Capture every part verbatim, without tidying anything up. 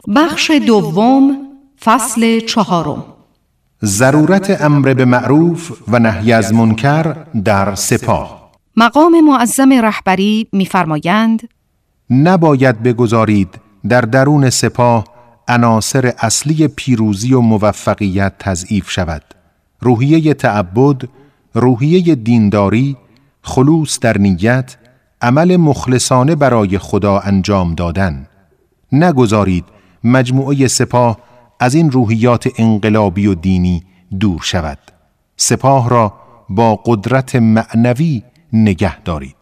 بخش دوم، فصل چهارم. ضرورت امر به معروف و نهی از منکر در سپاه. مقام معظم رهبری می‌فرمایند نباید بگذارید در درون سپاه عناصر اصلی پیروزی و موفقیت تضعیف شود. روحیه تعبد، روحیه دینداری، خلوص در نیت، عمل مخلصانه برای خدا انجام دادن. نگذارید مجموعه سپاه از این روحیات انقلابی و دینی دور شود. سپاه را با قدرت معنوی نگه دارید.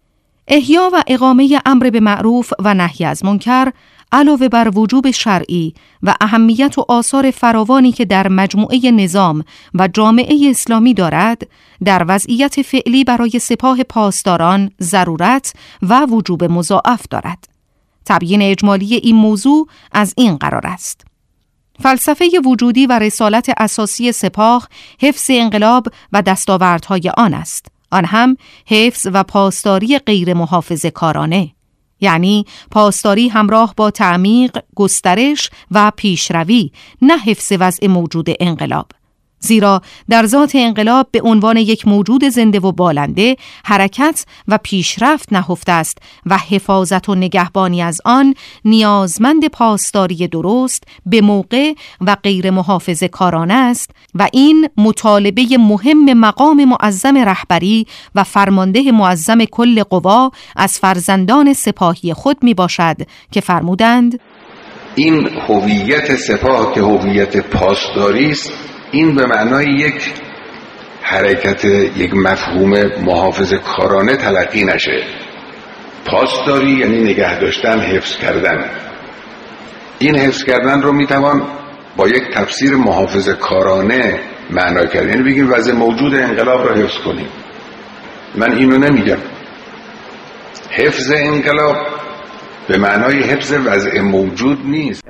احیا و اقامه امر به معروف و نهی از منکر علاوه بر وجوب شرعی و اهمیت و آثار فراوانی که در مجموعه نظام و جامعه اسلامی دارد، در وضعیت فعلی برای سپاه پاسداران ضرورت و وجوب مضاعف دارد. تبیین اجمالی این موضوع از این قرار است: فلسفه وجودی و رسالت اساسی سپاه حفظ انقلاب و دستاوردهای آن است، آن هم حفظ و پاسداری غیر محافظه کارانه، یعنی پاسداری همراه با تعمیق، گسترش و پیشروی، نه حفظ وضع موجود انقلاب. زیرا در ذات انقلاب به عنوان یک موجود زنده و بالنده حرکت و پیشرفت نهفته است و حفاظت و نگهبانی از آن نیازمند پاسداری درست به موقع و غیر محافظه کارانه است و این مطالبه مهم مقام معظم رهبری و فرمانده معظم کل قوا از فرزندان سپاهی خود می باشد که فرمودند: این هویت سپاه که هویت پاسداری است، این به معنای یک حرکت، یک مفهوم محافظه کارانه تلقی نشه. پاسداری یعنی نگه داشتن، حفظ کردن. این حفظ کردن رو میتوان با یک تفسیر محافظه کارانه معنا کرد، یعنی بگیم وضع موجود انقلاب رو حفظ کنیم. من اینو نمیگم. حفظ انقلاب به معنای حفظ وضع موجود نیست.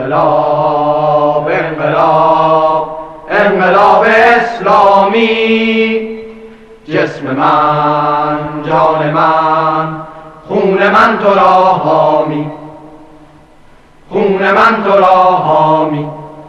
انقلاب انقلاب انقلاب اسلامی، جسم من، جان من، خون من تو را حامی، خون من تو را حامی.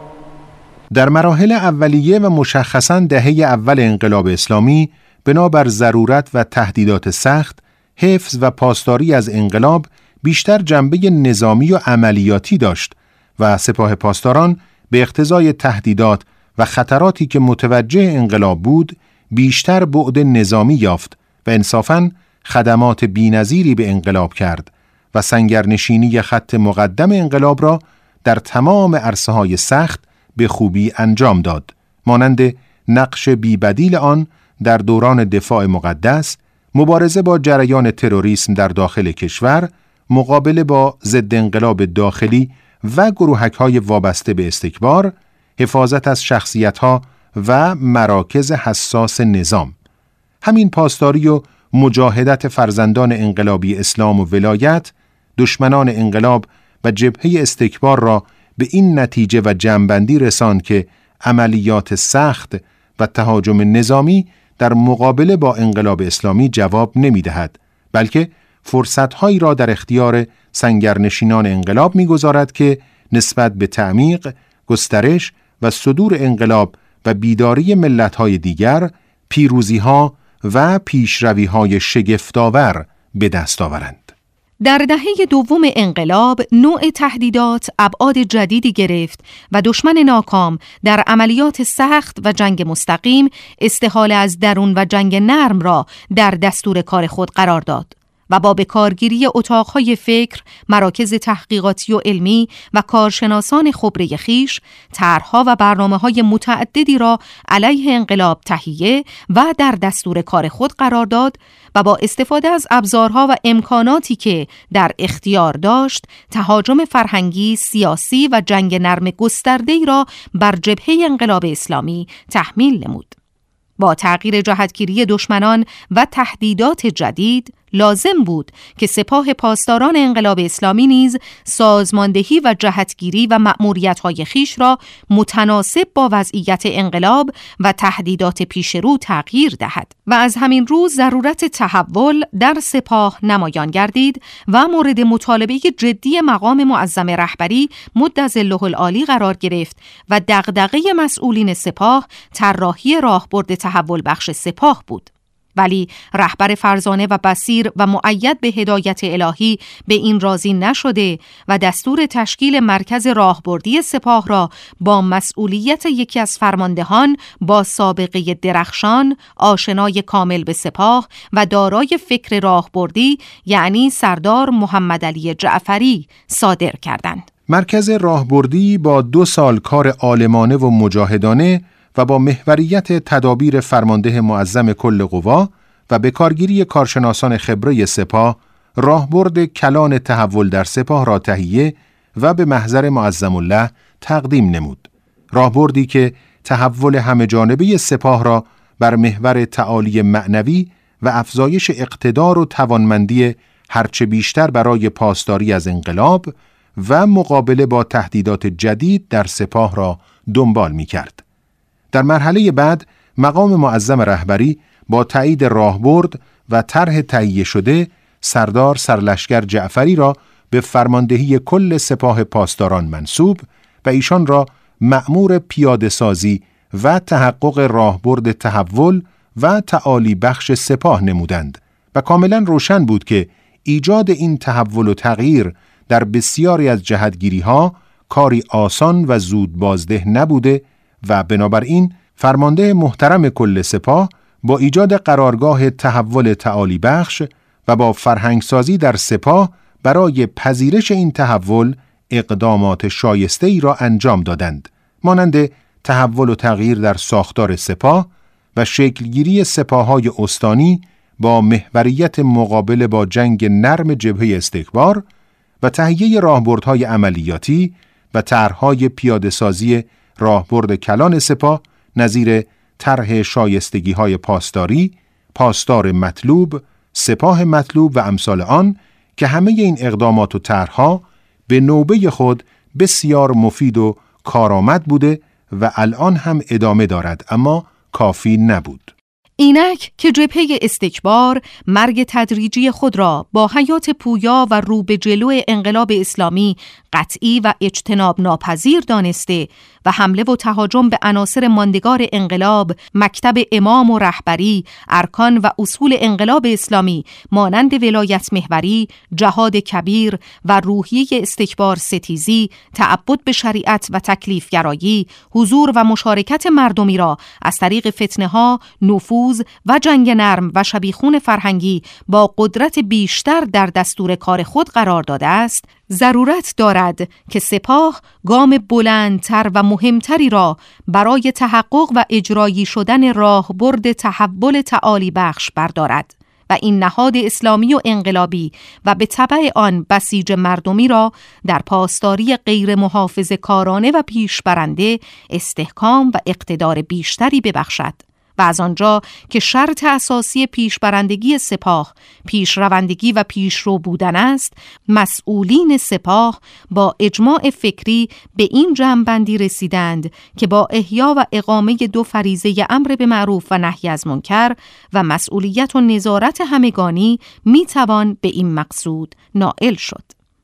در مراحل اولیه و مشخصاً دهه اول انقلاب اسلامی، بنابر ضرورت و تهدیدات سخت، حفظ و پاسداری از انقلاب بیشتر جنبه نظامی و عملیاتی داشت و سپاه پاسداران به اقتضای تهدیدات و خطراتی که متوجه انقلاب بود بیشتر بعد نظامی یافت و انصافاً خدمات بی‌نظیری به انقلاب کرد و سنگرنشینی خط مقدم انقلاب را در تمام عرصه‌های سخت به خوبی انجام داد، مانند نقش بی‌بدیل آن در دوران دفاع مقدس، مبارزه با جریان تروریسم در داخل کشور، مقابله با ضد انقلاب داخلی و گروهک‌های وابسته به استکبار، حفاظت از شخصیت‌ها و مراکز حساس نظام. همین پاسداری و مجاهدت فرزندان انقلابی اسلام و ولایت، دشمنان انقلاب و جبهه استکبار را به این نتیجه و جمع‌بندی رساند که عملیات سخت و تهاجم نظامی در مقابله با انقلاب اسلامی جواب نمی‌دهد، بلکه فرصت‌هایی را در اختیار سنگرنشینان انقلاب می‌گذارد که نسبت به تعمیق، گسترش و صدور انقلاب و بیداری ملت‌های دیگر پیروزی‌ها و پیشروی‌های شگفت‌آور به دست آورند. در دهه دوم انقلاب نوع تهدیدات ابعاد جدیدی گرفت و دشمن ناکام در عملیات سخت و جنگ مستقیم استحاله از درون و جنگ نرم را در دستور کار خود قرار داد و با به کارگیری اتاقهای فکر، مراکز تحقیقاتی و علمی و کارشناسان خبره خویش، طرح‌ها و برنامه‌های متعددی را علیه انقلاب تهیه و در دستور کار خود قرار داد و با استفاده از ابزارها و امکاناتی که در اختیار داشت، تهاجم فرهنگی، سیاسی و جنگ نرم گسترده‌ای را بر جبهه انقلاب اسلامی تحمیل نمود. با تغییر جهتگیری دشمنان و تهدیدات جدید، لازم بود که سپاه پاسداران انقلاب اسلامی نیز سازماندهی و جهتگیری و مأموریت‌های خیش را متناسب با وضعیت انقلاب و تهدیدات پیشرو تغییر دهد و از همین رو ضرورت تحول در سپاه نمایان گردید و مورد مطالبه جدی مقام معظم رهبری مدظله العالی قرار گرفت و دغدغه مسئولین سپاه طراحی راهبرد تحول بخش سپاه بود. ولی رهبر فرزانه و بصیر و مؤید به هدایت الهی به این راضی نشده و دستور تشکیل مرکز راهبردی سپاه را با مسئولیت یکی از فرماندهان با سابقه درخشان، آشنای کامل به سپاه و دارای فکر راهبردی یعنی سردار محمد علی جعفری صادر کردند. مرکز راهبردی با دو سال کار عالمانه و مجاهدانه و با محوریت تدابیر فرمانده معظم کل قوا و به کارگیری کارشناسان خبره سپاه راهبرد کلان تحول در سپاه را تهیه و به محضر معظم الله تقدیم نمود. راهبردی که تحول همه جانبه سپاه را بر محور تعالی معنوی و افزایش اقتدار و توانمندی هرچه بیشتر برای پاسداری از انقلاب و مقابله با تهدیدات جدید در سپاه را دنبال می کرد. در مرحله بعد مقام معظم رهبری با تایید راهبرد و طرح تهیه شده سردار سرلشکر جعفری را به فرماندهی کل سپاه پاسداران منصوب و ایشان را مأمور پیاده سازی و تحقق راهبرد تحول و تعالی بخش سپاه نمودند و کاملا روشن بود که ایجاد این تحول و تغییر در بسیاری از جهتگیری‌ها کاری آسان و زود بازده نبوده و بنابراین فرمانده محترم کل سپاه با ایجاد قرارگاه تحول تعالی بخش و با فرهنگسازی در سپاه برای پذیرش این تحول اقدامات شایسته‌ای را انجام دادند، مانند تحول و تغییر در ساختار سپاه و شکلگیری سپاه‌های استانی با محوریت مقابله با جنگ نرم جبهه استکبار و تهیه راهبردهای عملیاتی و طرح‌های پیاده‌سازی راهبرد کلان سپاه نظیر طرح شایستگی‌های پاسداری، پاسدار مطلوب، سپاه مطلوب و امثال آن که همه این اقدامات و طرح‌ها به نوبه خود بسیار مفید و کارآمد بوده و الان هم ادامه دارد، اما کافی نبود. اینک که جبهه استکبار مرگ تدریجی خود را با حیات پویا و رو به جلو انقلاب اسلامی قطعی و اجتناب ناپذیر دانسته و حمله و تهاجم به عناصر ماندگار انقلاب، مکتب امام و رهبری، ارکان و اصول انقلاب اسلامی مانند ولایت محوری، جهاد کبیر و روحیه استکبار ستیزی، تعبد به شریعت و تکلیف گرایی، حضور و مشارکت مردمی را از طریق فتنه‌ها، نفوذ و جنگ نرم و شبیخون فرهنگی با قدرت بیشتر در دستور کار خود قرار داده است، ضرورت دارد که سپاه گام بلندتر و مهمتری را برای تحقق و اجرایی شدن راهبرد تحول تعالی بخش بردارد و این نهاد اسلامی و انقلابی و به تبع آن بسیج مردمی را در پاسداری غیر محافظه کارانه و پیشبرنده استحکام و اقتدار بیشتری ببخشد و از آنجا که شرط اساسی پیشبرندگی سپاه پیشروندگی و پیشرو بودن است، مسئولین سپاه با اجماع فکری به این جمع‌بندی رسیدند که با احیا و اقامه دو فریضه امر به معروف و نهی از منکر و مسئولیت و نظارت همگانی میتوان به این مقصود نائل شد.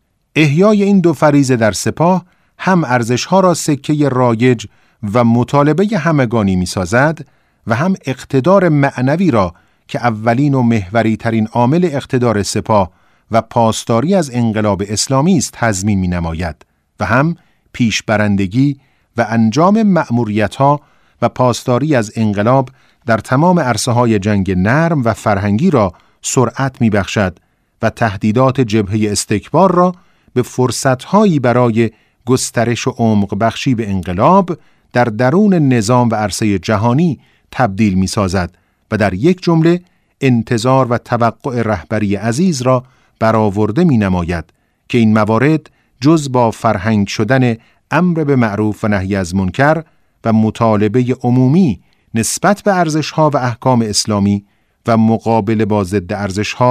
احیای این دو فریضه در سپاه هم ارزش‌ها را سکه رایج و مطالبه همگانی می‌سازد و هم اقتدار معنوی را که اولین و محوری ترین عامل اقتدار سپاه و پاسداری از انقلاب اسلامی است تضمین می نماید و هم پیشبرندگی و انجام مأموریت‌ها و پاسداری از انقلاب در تمام عرصه‌های جنگ نرم و فرهنگی را سرعت می بخشد و تهدیدات جبهه استکبار را به فرصت‌هایی برای گسترش و عمق بخشی به انقلاب در درون نظام و عرصه جهانی تبدیل می سازد و در یک جمله انتظار و توقع رهبری عزیز را برآورده می نماید که این موارد جز با فرهنگ شدن امر به معروف و نهی از منکر و مطالبه عمومی نسبت به ارزش‌ها و احکام اسلامی و مقابله با ضد ارزش‌ها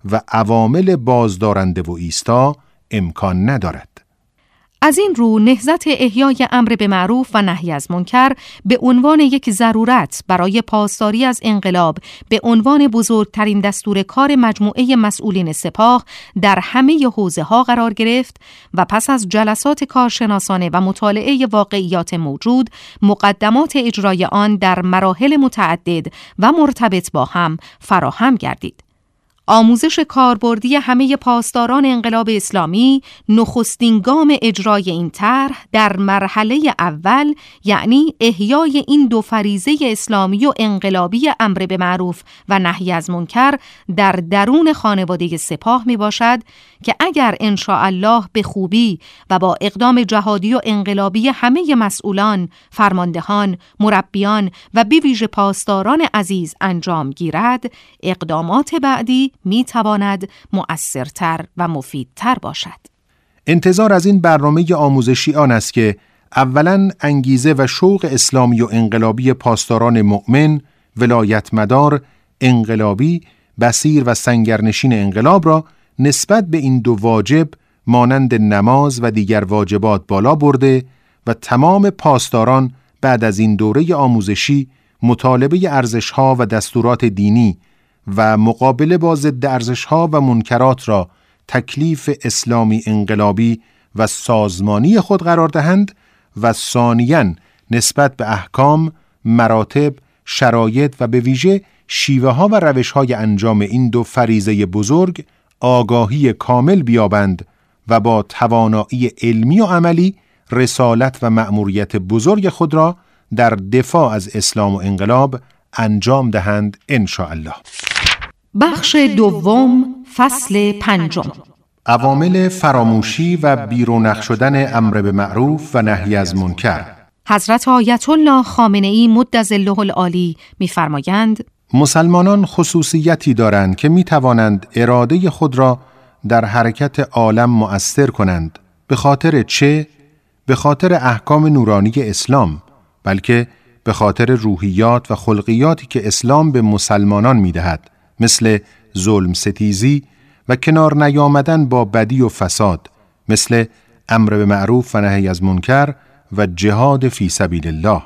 و عوامل بازدارنده و ایستا امکان ندارد. از این رو نهضت احیای امر به معروف و نهی از منکر به عنوان یک ضرورت برای پاسداری از انقلاب به عنوان بزرگترین دستور کار مجموعه مسئولین سپاه در همه حوزه‌ها قرار گرفت و پس از جلسات کارشناسانه و مطالعه واقعیات موجود، مقدمات اجرای آن در مراحل متعدد و مرتبط با هم فراهم گردید. آموزش کاربردی همه پاسداران انقلاب اسلامی نخستین گام اجرای این طرح در مرحله اول، یعنی احیای این دو فریضه اسلامی و انقلابی امر به معروف و نهی از منکر در درون خانواده سپاه می باشد که اگر انشاءالله به خوبی و با اقدام جهادی و انقلابی همه مسئولان، فرماندهان، مربیان و به ویژه پاسداران عزیز انجام گیرد، اقدامات بعدی می تواند مؤثرتر و مفیدتر باشد. انتظار از این برنامه آموزشی آن است که اولاً انگیزه و شوق اسلامی و انقلابی پاسداران مؤمن، ولایتمدار، انقلابی، بصیر و سنگرنشین انقلاب را نسبت به این دو واجب مانند نماز و دیگر واجبات بالا برده و تمام پاسداران بعد از این دوره آموزشی مطالبه ارزش‌ها و دستورات دینی و مقابله با ضد ارزش‌ها و منکرات را تکلیف اسلامی انقلابی و سازمانی خود قرار دهند و ثانیاً نسبت به احکام، مراتب، شرایط و به ویژه شیوه‌ها و روش‌های انجام این دو فریضه بزرگ آگاهی کامل بیابند و با توانایی علمی و عملی رسالت و مأموریت بزرگ خود را در دفاع از اسلام و انقلاب انجام دهند انشاءالله. بخش دوم، فصل پنجم. عوامل فراموشی و بیرونق شدن امر به معروف و نهی از منکر. حضرت آیت الله خامنه‌ای مدظله العالی می‌فرمایند: مسلمانان خصوصیتی دارند که می توانند اراده خود را در حرکت عالم مؤثر کنند. به خاطر چه؟ به خاطر احکام نورانی اسلام، بلکه به خاطر روحیات و خلقیاتی که اسلام به مسلمانان می دهد، مثل ظلم ستیزی و کنار نیامدن با بدی و فساد، مثل امر به معروف و نهی از منکر و جهاد فی سبیل الله.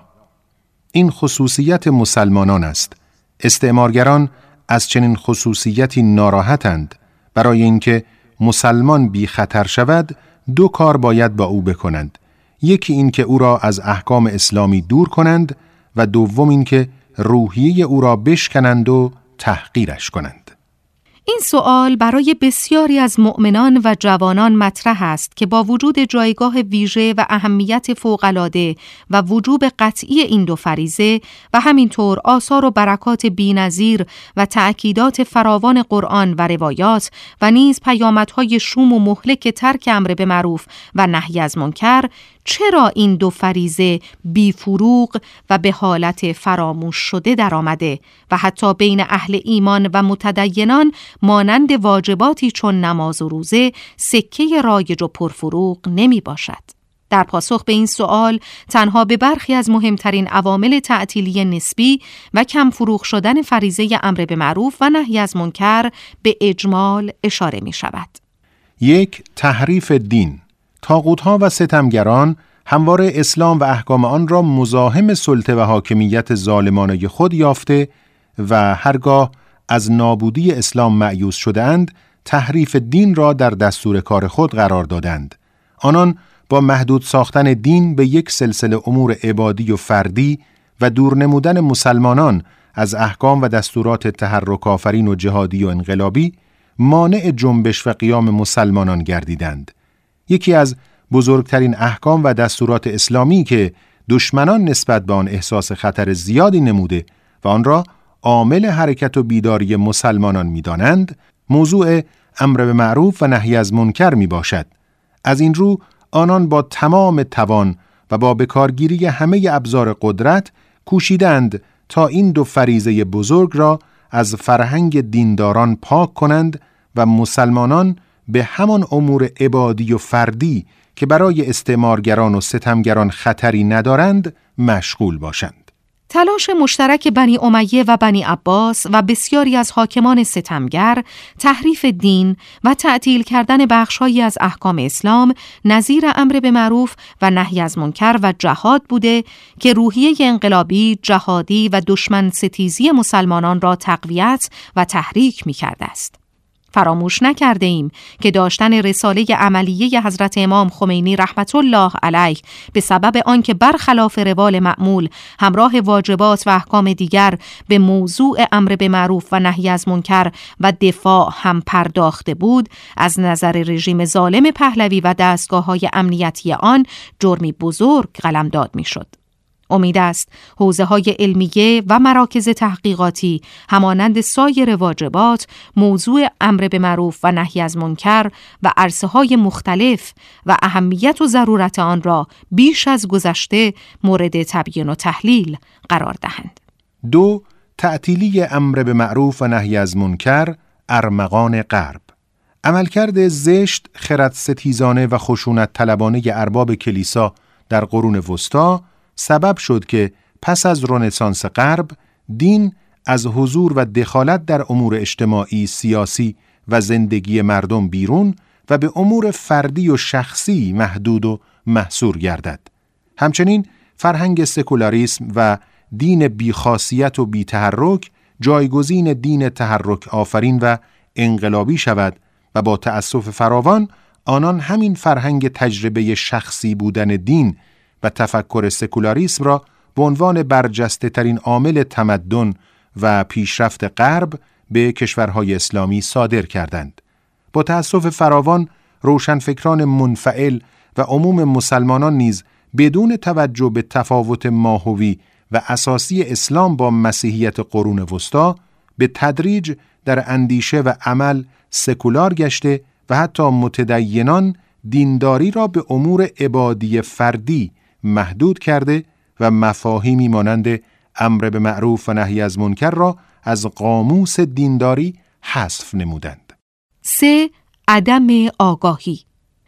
این خصوصیت مسلمانان است. استعمارگران از چنین خصوصیتی ناراحتند. برای اینکه مسلمان بی خطر شود، دو کار باید با او بکنند. یکی این که او را از احکام اسلامی دور کنند و دوم این که روحیه او را بشکنند و تحقیرش کنند. این سوال برای بسیاری از مؤمنان و جوانان مطرح است که با وجود جایگاه ویژه و اهمیت فوق‌العاده و وجوب قطعی این دو فریضه و همینطور آثار و برکات بی‌نظیر و تأکیدات فراوان قرآن و روایات و نیز پیامدهای شوم و مهلک ترک امر به معروف و نهی از منکر، چرا این دو فریضه بی فروغ و به حالت فراموش شده در آمده و حتی بین اهل ایمان و متدینان مانند واجباتی چون نماز و روزه سکه رایج و پرفروغ نمی باشد؟ در پاسخ به این سوال تنها به برخی از مهمترین عوامل تعطیلی نسبی و کم فروغ شدن فریضه امر به معروف و نهی از منکر به اجمال اشاره می شود. یک، تحریف دین. طاغوت‌ها و ستمگران همواره اسلام و احکام آن را مزاحم سلطه و حاکمیت ظالمانه خود یافته و هرگاه از نابودی اسلام مأیوس شدند، تحریف دین را در دستور کار خود قرار دادند. آنان با محدود ساختن دین به یک سلسله امور عبادی و فردی و دور نمودن مسلمانان از احکام و دستورات تحرک آفرین و جهادی و انقلابی مانع جنبش و قیام مسلمانان گردیدند. یکی از بزرگترین احکام و دستورات اسلامی که دشمنان نسبت به آن احساس خطر زیادی نموده و آن را عامل حرکت و بیداری مسلمانان می‌دانند، موضوع امر به معروف و نهی از منکر می باشد. از این رو آنان با تمام توان و با بکارگیری همه ابزار قدرت کوشیدند تا این دو فریضه بزرگ را از فرهنگ دینداران پاک کنند و مسلمانان به همان امور عبادی و فردی که برای استعمارگران و ستمگران خطری ندارند مشغول باشند. تلاش مشترک بنی امیه و بنی عباس و بسیاری از حاکمان ستمگر تحریف دین و تعطیل کردن بخش‌هایی از احکام اسلام نظیر امر به معروف و نهی از منکر و جهاد بوده که روحیه انقلابی، جهادی و دشمن ستیزی مسلمانان را تقویت و تحریک می‌کرده است. فراموش نکرده ایم که داشتن رساله عملیه حضرت امام خمینی رحمت الله علیه به سبب آنکه برخلاف روال معمول همراه واجبات و احکام دیگر به موضوع امر به معروف و نهی از منکر و دفاع هم پرداخته بود، از نظر رژیم ظالم پهلوی و دستگاه‌های امنیتی آن جرمی بزرگ قلمداد می‌شد. امید است حوزه‌های علمیه و مراکز تحقیقاتی همانند سایر واجبات موضوع امر به معروف و نهی از منکر و عرصه‌های مختلف و اهمیت و ضرورت آن را بیش از گذشته مورد تبیین و تحلیل قرار دهند. دو، تعطیلی امر به معروف و نهی از منکر ارمغان غرب. عملکرد زشت، خردستیزانه و خشونت طلبانه ارباب کلیسا در قرون وسطی سبب شد که پس از رنسانس غرب دین از حضور و دخالت در امور اجتماعی، سیاسی و زندگی مردم بیرون و به امور فردی و شخصی محدود و محصور گردد. همچنین فرهنگ سکولاریسم و دین بیخاصیت و بی‌تحرک جایگزین دین تحرک آفرین و انقلابی شود و با تأسف فراوان آنان همین فرهنگ تجربه شخصی بودن دین و تفکر سکولاریسم را به عنوان برجسته ترین عامل تمدن و پیشرفت غرب به کشورهای اسلامی صادر کردند. با تأسف فراوان روشنفکران منفعل و عموم مسلمانان نیز بدون توجه به تفاوت ماهوی و اساسی اسلام با مسیحیت قرون وسطی به تدریج در اندیشه و عمل سکولار گشته و حتی متدینان دینداری را به امور عبادی فردی محدود کرده و مفاهیمی مانند امر به معروف و نهی از منکر را از قاموس دینداری حذف نمودند. سه، عدم آگاهی.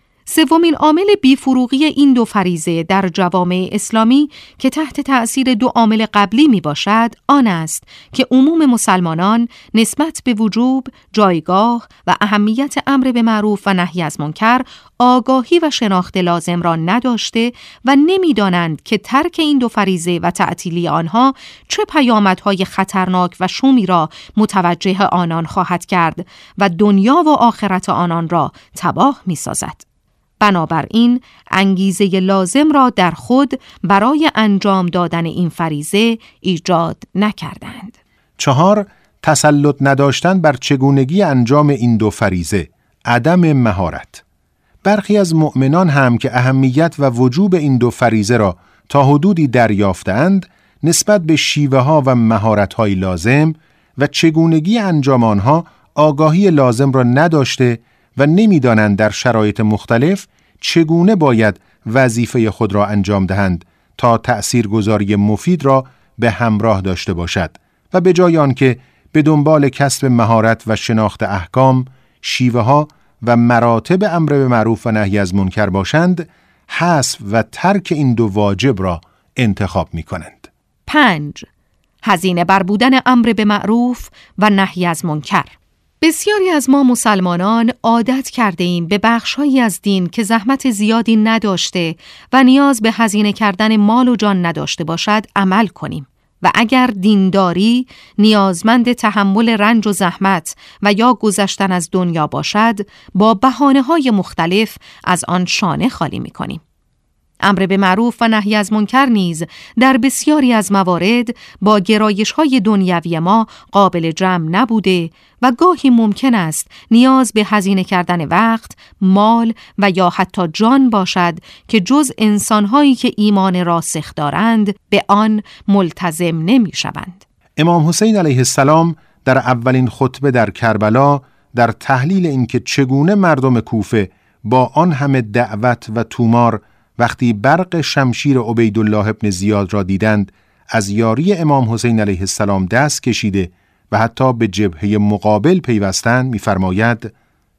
سومین عامل بیفروغی این دو فریضه در جوامع اسلامی که تحت تأثیر دو عامل قبلی می باشد آن است که عموم مسلمانان نسبت به وجوب، جایگاه و اهمیت امر به معروف و نهی از منکر آگاهی و شناخت لازم را نداشته و نمی دانند که ترک این دو فریضه و تعطیلی آنها چه پیامدهای خطرناک و شومی را متوجه آنان خواهد کرد و دنیا و آخرت آنان را تباه می سازد. بنابراین انگیزه لازم را در خود برای انجام دادن این فریضه ایجاد نکردند. چهار، تسلط نداشتن بر چگونگی انجام این دو فریضه، عدم مهارت. برخی از مؤمنان هم که اهمیت و وجوب این دو فریضه را تا حدودی دریافتند، نسبت به شیوه ها و مهارت های لازم و چگونگی انجام آنها آگاهی لازم را نداشته و نمی‌دانند در شرایط مختلف چگونه باید وظیفه خود را انجام دهند تا تأثیرگذاری مفید را به همراه داشته باشد و به جای آنکه به دنبال کسب مهارت و شناخت احکام، شیوه ها و مراتب امر به معروف و نهی از منکر باشند، حذف و ترک این دو واجب را انتخاب می‌کنند. پنج، هزینه بر بودن امر به معروف و نهی از منکر. بسیاری از ما مسلمانان عادت کرده ایم به بخش‌هایی از دین که زحمت زیادی نداشته و نیاز به هزینه کردن مال و جان نداشته باشد عمل کنیم و اگر دینداری نیازمند تحمل رنج و زحمت و یا گذشتن از دنیا باشد با بهانه‌های مختلف از آن شانه خالی می‌کنیم. امر به معروف و نهی از منکر نیز در بسیاری از موارد با گرایش‌های دنیوی ما قابل جمع نبوده و گاهی ممکن است نیاز به هزینه کردن وقت، مال و یا حتی جان باشد که جز انسان‌هایی که ایمان راسخ دارند به آن ملتزم نمی‌شوند. امام حسین علیه السلام در اولین خطبه در کربلا در تحلیل اینکه چگونه مردم کوفه با آن همه دعوت و تومار وقتی برق شمشیر عبیدالله ابن زیاد را دیدند از یاری امام حسین علیه السلام دست کشیده و حتی به جبهه مقابل پیوستند می‌فرماید: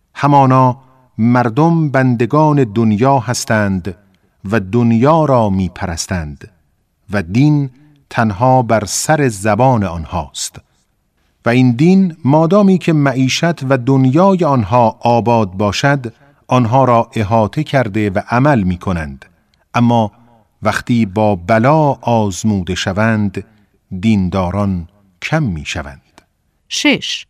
همانا مردم بندگان دنیا هستند و دنیا را می‌پرستند و دین تنها بر سر زبان آنهاست و این دین مادامی که معیشت و دنیای آنها آباد باشد آنها را احاطه کرده و عمل می کنند، اما وقتی با بلا آزموده شوند دینداران کم می شوند. شش.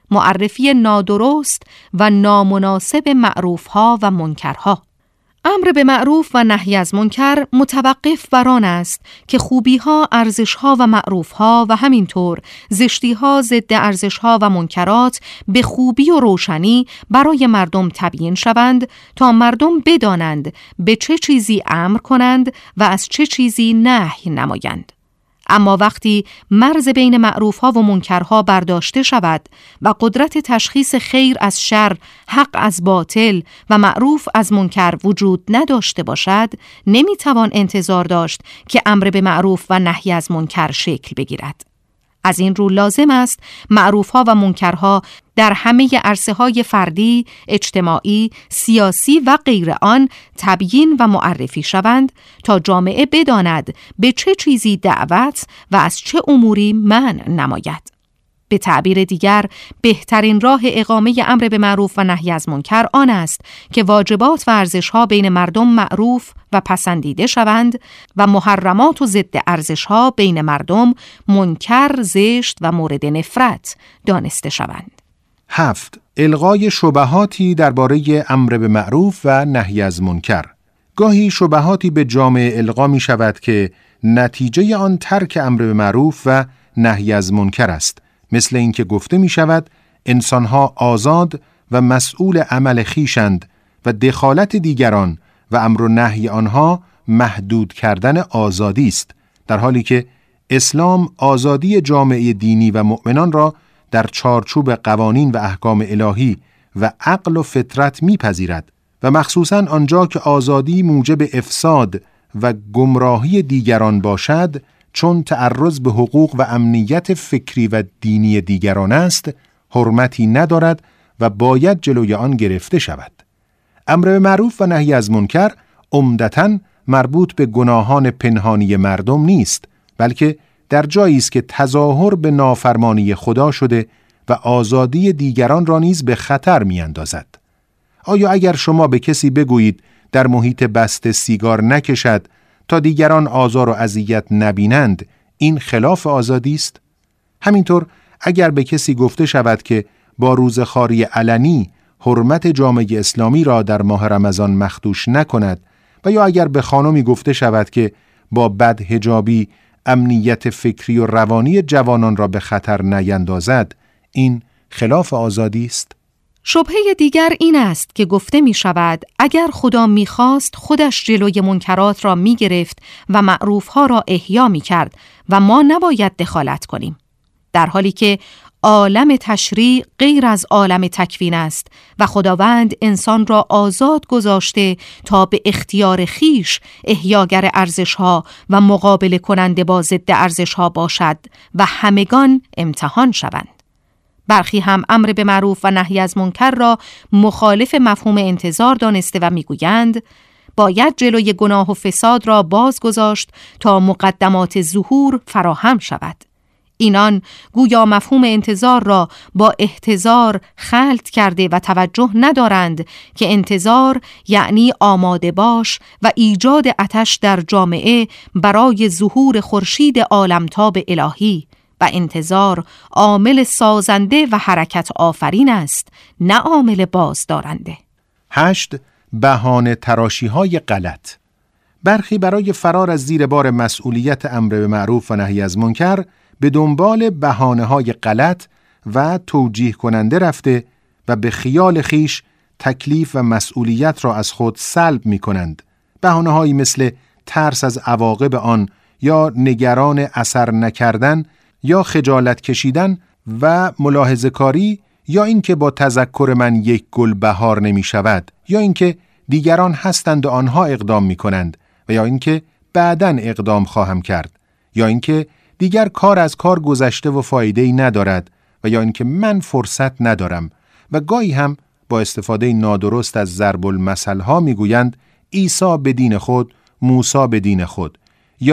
معرفی نادرست و نامناسب معروفها و منکرها. امر به معروف و نهی از منکر متوقف بر آن است که خوبی‌ها، ارزش‌ها و معروف‌ها و همینطور زشتی‌ها، ضد ارزش‌ها و منکرات به خوبی و روشنی برای مردم تبیین شوند تا مردم بدانند به چه چیزی امر کنند و از چه چیزی نهی نمایند. اما وقتی مرز بین معروفها و منکرها برداشته شود و قدرت تشخیص خیر از شر، حق از باطل و معروف از منکر وجود نداشته باشد، نمیتوان انتظار داشت که امر به معروف و نهی از منکر شکل بگیرد. از این رو لازم است معروفها و منکرها در همه عرصه‌های فردی، اجتماعی، سیاسی و غیر آن تبیین و معرفی شوند تا جامعه بداند به چه چیزی دعوت و از چه اموری منع نماید. به تعبیر دیگر، بهترین راه اقامه امر به معروف و نهی از منکر آن است که واجبات و ارزش‌ها بین مردم معروف و پسندیده شوند و محرمات و ضد ارزش‌ها بین مردم منکر، زشت و مورد نفرت دانسته شوند. هفت. الغای شبهاتی درباره امر به معروف و نهی از منکر. گاهی شبهاتی به جامعه القا می شود که نتیجه آن ترک امر به معروف و نهی از منکر است، مثل اینکه گفته می شود انسانها آزاد و مسئول عمل خویشند و دخالت دیگران و امر و نهی آنها محدود کردن آزادی است، در حالی که اسلام آزادی جامعه دینی و مؤمنان را در چارچوب قوانین و احکام الهی و عقل و فطرت میپذیرد و مخصوصاً آنجا که آزادی موجب افساد و گمراهی دیگران باشد، چون تعرض به حقوق و امنیت فکری و دینی دیگران است، حرمتی ندارد و باید جلوی آن گرفته شود. امر به معروف و نهی از منکر عمدتاً مربوط به گناهان پنهانی مردم نیست، بلکه در جایی است که تظاهر به نافرمانی خدا شده و آزادی دیگران را نیز به خطر می‌اندازد. آیا اگر شما به کسی بگویید در محیط بسته سیگار نکشد تا دیگران آزار و اذیت نبینند، این خلاف آزادی است؟ همینطور اگر به کسی گفته شود که با روزخواری علنی حرمت جامعه اسلامی را در ماه رمضان مخدوش نکند و یا اگر به خانمی گفته شود که با بدحجابی امنیت فکری و روانی جوانان را به خطر نیندازد، این خلاف آزادی است؟ شبهه دیگر این است که گفته می شود اگر خدا می خواست خودش جلوی منکرات را می گرفت و معروفها را احیا می کرد و ما نباید دخالت کنیم، در حالی که عالم تشریع غیر از عالم تکوین است و خداوند انسان را آزاد گذاشته تا به اختیار خیش احیاگر ارزشها و مقابله کننده با ضد ارزشها باشد و همگان امتحان شوند. برخی هم امر به معروف و نهی از منکر را مخالف مفهوم انتظار دانسته و میگویند باید جلوی گناه و فساد را باز گذاشت تا مقدمات ظهور فراهم شود. اینان گویا مفهوم انتظار را با احتضار خلط کرده و توجه ندارند که انتظار یعنی آماده باش و ایجاد آتش در جامعه برای ظهور خورشید عالمتاب الهی و انتظار عامل سازنده و حرکت آفرین است، نه عامل بازدارنده. هشت. بهانه تراشی های غلط. برخی برای فرار از زیر بار مسئولیت امر به معروف و نهی از منکر به دنبال بهانه های غلط و توجیه کننده رفته و به خیال خیش تکلیف و مسئولیت را از خود سلب می کنند. بهانه هایی مثل ترس از عواقب آن یا نگران اثر نکردن یا خجالت کشیدن و ملاحظه کاری، یا اینکه با تذکر من یک گل بهار نمی شود، یا اینکه دیگران هستند و آنها اقدام می کنند، و یا اینکه بعداً اقدام خواهم کرد، یا اینکه دیگر کار از کار گذشته و فایده‌ای ندارد، و یا اینکه من فرصت ندارم. و گاهی هم با استفاده نادرست از ضرب المثل ها میگویند عیسی به دین خود، موسی به دین خود، یا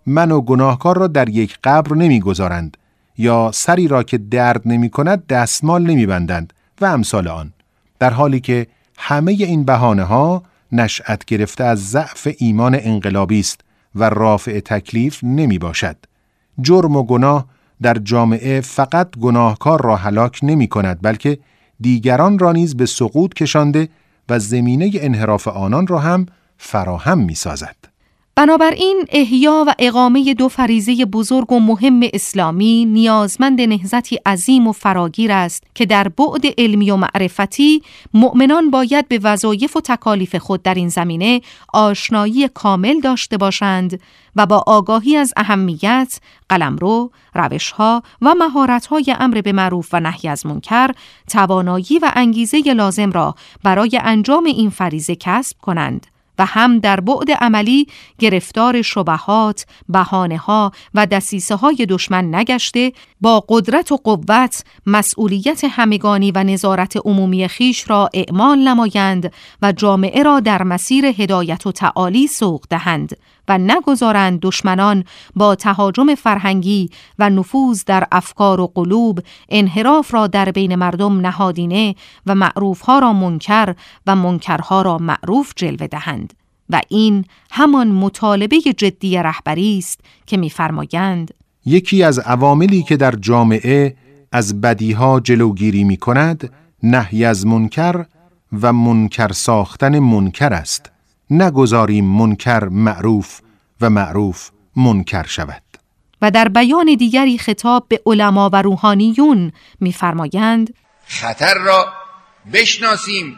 من و گناهکار را در یک قبر نمیگذارند یا سری را که درد نمی کند دستمال نمی بندند و امثال آن، در حالی که همه این بهانه ها نشأت گرفته از ضعف ایمان انقلابی است و رافع تکلیف نمی باشد. جرم و گناه در جامعه فقط گناهکار را هلاک نمی کند، بلکه دیگران را نیز به سقوط کشانده و زمینه انحراف آنان را هم فراهم می سازد. بنابراین احیا و اقامه دو فریضه بزرگ و مهم اسلامی نیازمند نهضتی عظیم و فراگیر است که در بعد علمی و معرفتی مؤمنان باید به وظایف و تکالیف خود در این زمینه آشنایی کامل داشته باشند و با آگاهی از اهمیت، قلمرو، روش‌ها و مهارت‌های امر به معروف و نهی از منکر، توانایی و انگیزه لازم را برای انجام این فریضه کسب کنند و هم در بعد عملی گرفتار شبهات، بهانه‌ها و دسیسه‌های دشمن نگشته، با قدرت و قوت مسئولیت همگانی و نظارت عمومی خیش را اعمال نمایند و جامعه را در مسیر هدایت و تعالی سوق دهند و نگذارند دشمنان با تهاجم فرهنگی و نفوذ در افکار و قلوب انحراف را در بین مردم نهادینه و معروفها را منکر و منکرها را معروف جلوه دهند. و این همان مطالبه جدی رهبری است که می‌فرمایند یکی از عواملی که در جامعه از بدیها جلوگیری می‌کند نهی از منکر و منکر ساختن منکر است. نگذاریم منکر معروف و معروف منکر شود. و در بیان دیگری خطاب به علما و روحانیون می‌فرمایند خطر را بشناسیم،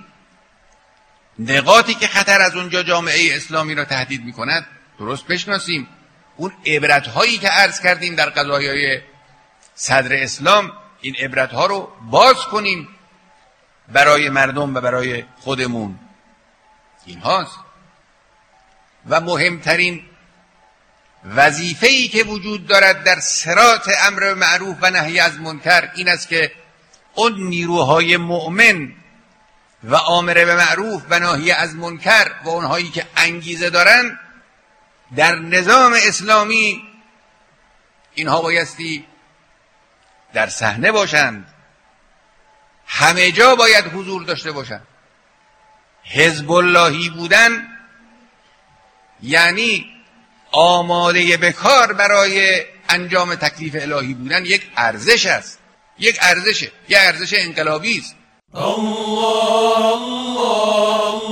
نقاطی که خطر از اونجا جامعه اسلامی را تهدید می‌کند درست بشناسیم. اون عبرت‌هایی که عرض کردیم در قضایای صدر اسلام، این عبرت‌ها رو باز کنیم برای مردم و برای خودمون. این هاست و مهمترین وظیفه‌ای که وجود دارد در صراط امر معروف و نهی از منکر این است که اون نیروهای مؤمن و آمر به معروف و ناهی از منکر و اونهایی که انگیزه دارن در نظام اسلامی اینها بایستی در صحنه باشند، همه جا باید حضور داشته باشند. حزب اللهی بودن یعنی آماده به کار برای انجام تکلیف الهی بودن یک ارزش است، یک ارزشه، یک ارزش انقلابی است. الله الله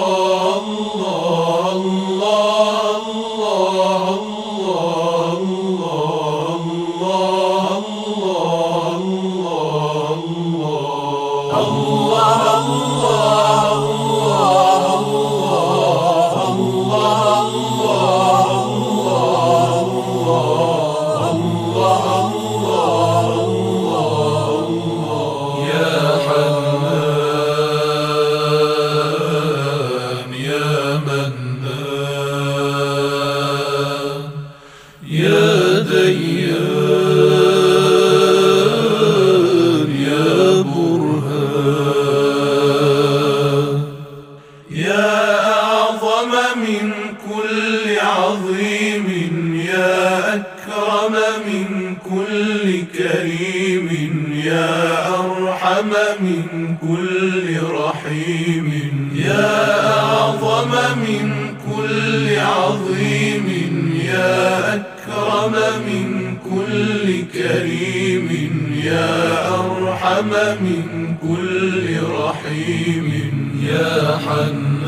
من كل رحيم يا حنان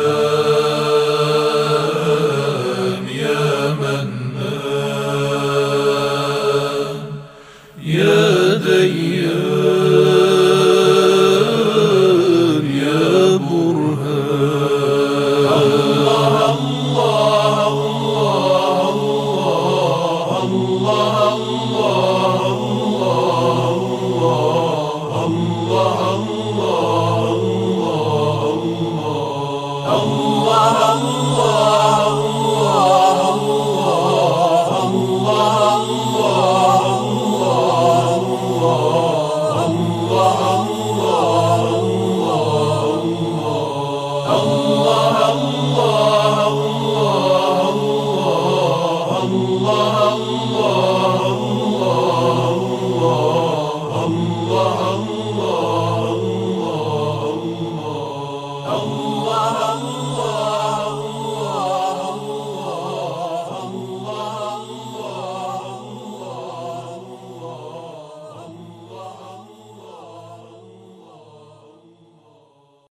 يا منان يا ديان يا برهان الله الله الله الله الله الله